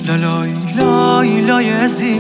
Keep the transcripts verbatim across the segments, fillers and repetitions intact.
لالای لای لای عزیز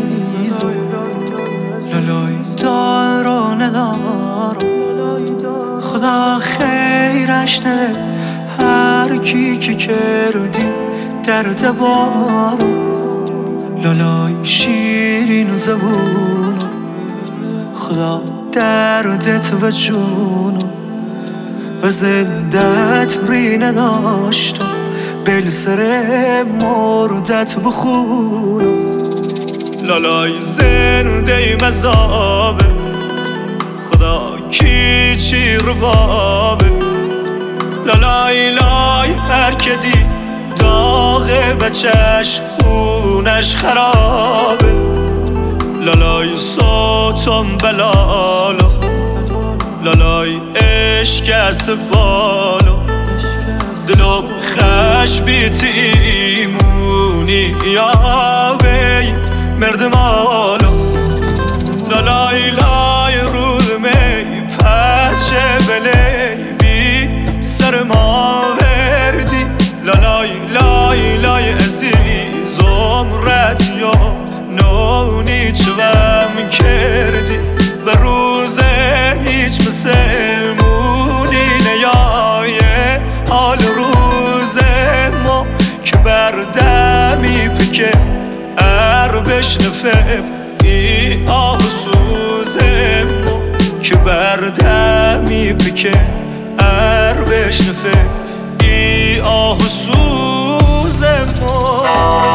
لالای دار و ندار خدا خیرش نده هر کی که کردی درد بارو لالای شیرین زبونو خدا دردت و جونو و زندت ری نداشتم بل سر مردت بخونو لالای زنده مذابه خدا کی چی ربابه لالای لای هر که دی داغه بچش اونش خرابه لالای صوتم بلالو لالای عشق از بالو دلم خش بیت ایمونی یا وی مرد مالو لالای لای رود می پچه بلی بی سر ما وردی لالای لای لای عزیزم رد یا نونی چوام کردی و روز هیچ مسلمونی نیایه حال روز ما که بردمی پکه ار بشنفه ای آه سوز ما که بردمی پکه ار بشنفه ای آه سوز ما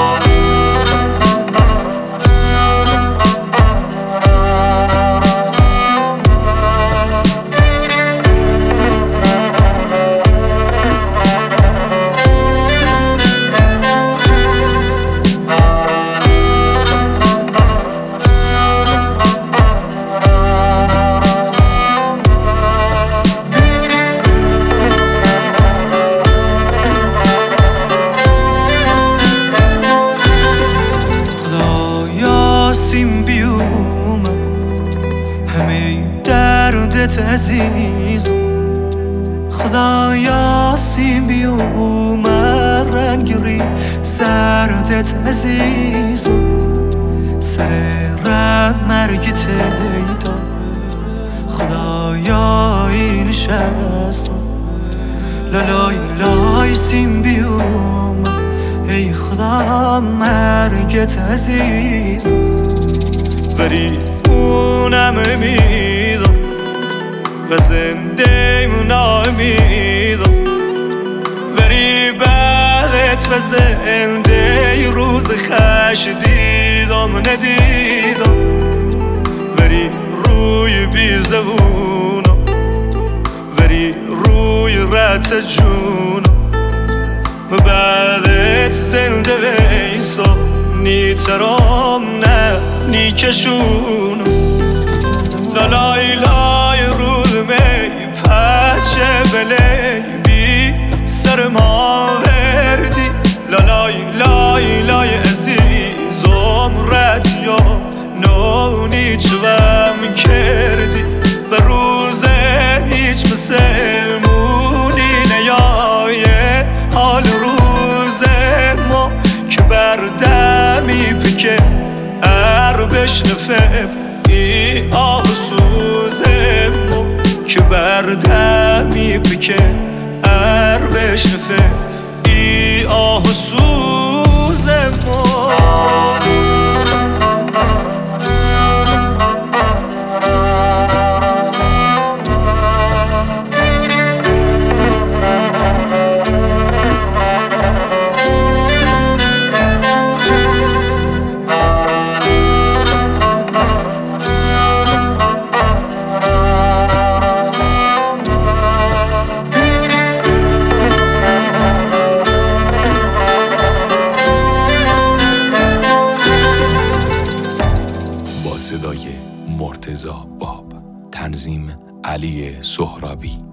سیم بیوم همه دردت عزیزم خدایا سیم بیوم رنگری سردت عزیزم سر رب مرگت ایدا خدایا این نشستم لالای لای سیم بیوم ای خدا مرگت عزیزم ولی اونم امیدم و زنده امیدم ولی بعدت و زنده روز خش دیدم ندیدم ولی روی بی زبونم ولی روی رت جونم و بعدت زنده بیسا نیترام نه نیکشونو لالای لای رود می پچه بلی بی سر ما وردی لالای لای لای عزیزم رد یا نونی چوام کردی و روز هیچ مسلمونی نیایه حال روز ما که بردمی پکه ار بشنفه ای آه سوز ما که بردمی پکه ار بشنفه ای آه سوز ما صدای مرتضی باب، تنظیم علی سهرابی.